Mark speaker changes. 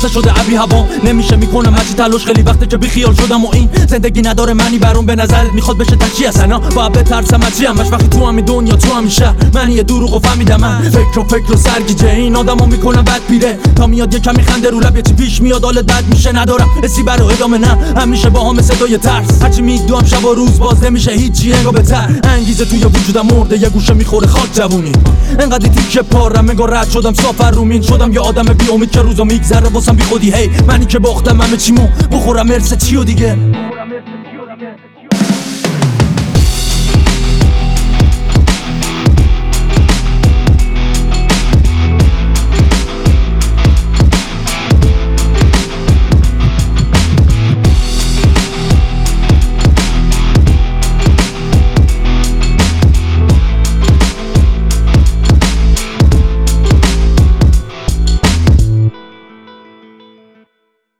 Speaker 1: لحظه شده ابی هوا نمیشه میکنم هرچی تلاش خیلی وقته که بیخیال شدم و این زندگی نداره معنی برام به نظرت میخواد بشه تچی اصلا باید بترسم از چی همش وقتی تو همین دنیا تو همین شهر من یه دروغو فهمیدم من فکر و سرگیجه این آدمو میکنم بد پیره تا میاد یه کمی خنده رو لب یه چی پیش میاد حالت بد میشه ندارم حسی برای ادامه نه همیشه باهام صدای ترس هرچی میدوام شب و روز باز نمیشه هیچی انگار بهتر انگیزه توی وجودم مرده یه گوشه میخوره خاک جوونی انقدر تیکه پارم انگار رد شدم سافر رومین شدم یه آدم بی امید که روزا میگذره واسم بی خودی هی منی که باختم همه چیمو بخورم مرس چی و دیگه